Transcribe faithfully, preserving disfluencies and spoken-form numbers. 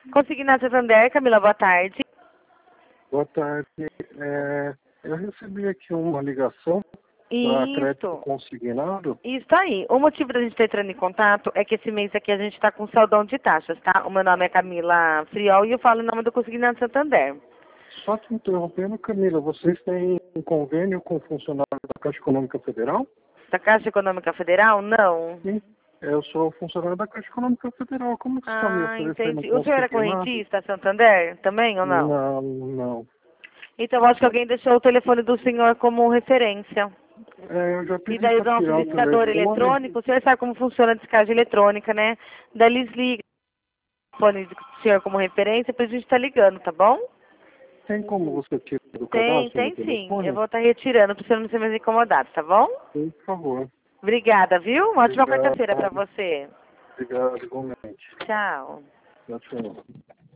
Consignado Santander, Camila, boa tarde. Boa tarde. É, eu recebi aqui uma ligação para crédito Isso. consignado. Isso aí. O motivo da gente estar entrando em contato é que esse mês aqui a gente está com saldão de taxas, tá? O meu nome é Camila Friol e eu falo em nome do Consignado Santander. Só te interrompendo, Camila, vocês têm um convênio com funcionário da Caixa Econômica Federal? Da Caixa Econômica Federal? Não. Sim. Eu sou funcionário da Caixa Econômica Federal. Como que você está me Ah, oferecendo entendi. O senhor é consignado? correntista Santander também ou não? Não, não. Então, eu acho que alguém deixou o telefone do senhor como referência. É, eu já E pedi daí o para nosso tirar o licitador telefone. eletrônico, o senhor sabe como funciona a descagem eletrônica, né? Daí eles ligam o telefone do senhor como referência pra gente estar ligando, tá bom? Tem como você tirar do Tem, cadastro tem do sim. telefone? Eu vou estar retirando pra você não ser mais incomodado, tá bom? Por favor. Obrigada, viu? Uma ótima Obrigado. quarta-feira pra você. Obrigado, igualmente. Tchau. Tchau, tchau.